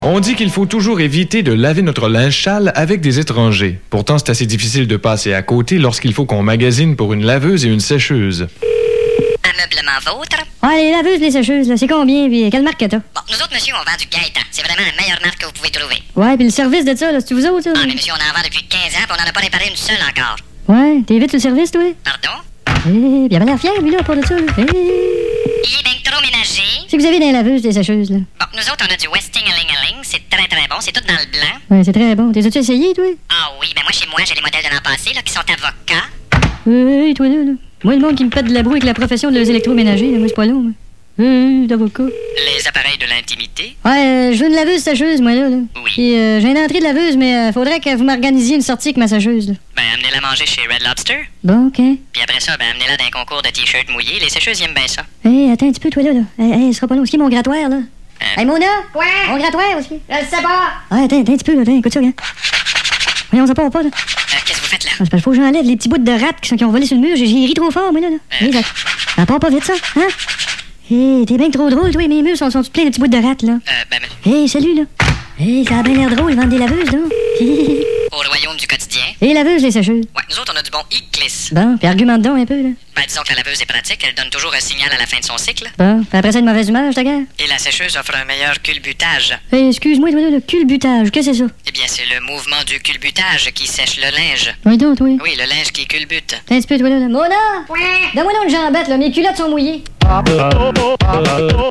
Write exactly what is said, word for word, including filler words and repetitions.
On dit qu'il faut toujours éviter de laver notre linge sale avec des étrangers. Pourtant, c'est assez difficile de passer à côté lorsqu'il faut qu'on magasine pour une laveuse et une sécheuse. Ameublement vôtre. Ouais, les laveuses, les sécheuses, là, c'est combien, puis quelle marque que t'as? Bon, nous autres, monsieur, on vend du Gaëtan. C'est vraiment la meilleure marque que vous pouvez trouver. Ouais, puis le service de ça, là, c'est vous autres, ça? Ah, mais monsieur, on en vend depuis quinze ans, puis on n'en a pas réparé une seule encore. Ouais, t'es vite le service, toi? Pardon? Eh, il avait l'air fier, lui, là, pour de ça, là. Eh. Il est bien trop ménagé. C'est que vous avez des laveuses, des sécheuses, là. Bon, nous autres, on a du Westing-a-ling-a-ling. C'est très, très bon. C'est tout dans le blanc. Ouais, c'est très bon. T'es as-tu essayé, toi? Ah oui, ben moi, chez moi, j'ai les modèles de l'an passé, là, qui sont avocats. Hey, toi, là, là. Moi, le monde qui me pète de la broue avec la profession de les électroménagers, là, moi, c'est pas long, moi. Hey, d'avocat. Les appareils de l'intimité. Ouais, euh, je veux une laveuse sécheuse, moi, là. là. Oui. Puis, euh, j'ai une entrée de laveuse, mais euh, faudrait que vous m'organisiez une sortie avec ma sécheuse, là. Ben, amenez-la manger chez Red Lobster. Bon, OK. Puis après ça, ben, amenez-la dans un concours de t-shirts mouillés. Les sécheuses, ils aiment bien ça. Hey, attends un petit peu, toi, là, là. Hey, hey, ce sera pas long. Où est-ce qu'il est mon grattoir, là? Euh. Hey, Mona! Quoi? Mon grattoir, où est-ce qu'il est? Je le sais pas. Ouais, attends, attends un petit peu, là. Attends, écoute ça, regarde. Voyons, ça part pas, là. Euh, qu'est-ce que vous faites là? Ah, c'est parce qu'il faut que j'enlève les petits bouts de rats qui, sont, qui ont volé sur le mur. J'ai j'ai ri trop fort, moi, là. là. Euh. Hey, ça, ça part pas vite, ça, hein? Hé, t'es bien trop drôle, toi. Mes murs sont, sont pleins de petits bouts de rats, là. Euh, ben, ben, Hé, salut, là. Hé, ça a bien l'air drôle, ils vendent des laveuses, là. au royaume du quotidien. Et laveuses, les sécheuses. Ouais, nous autres, on a du bon Eclisse. Bon, puis argumente donc un peu, là. Ben, disons que la laveuse est pratique. Elle donne toujours un signal à la fin de son cycle. Bon, puis après ça, de mauvaise humeur, ta gueule. Et la sécheuse offre un meilleur culbutage. Hé, excuse-moi, toi, là, le culbutage, qu'est-ce que c'est ça? Eh bien, c'est le mouvement du culbutage qui sèche le linge. Oui, donc, oui. Oui, le linge qui culbute. Attends un petit peu, toi, là. là. Mona! Donne-moi donc une jambette, là. Mes culottes sont mouillées.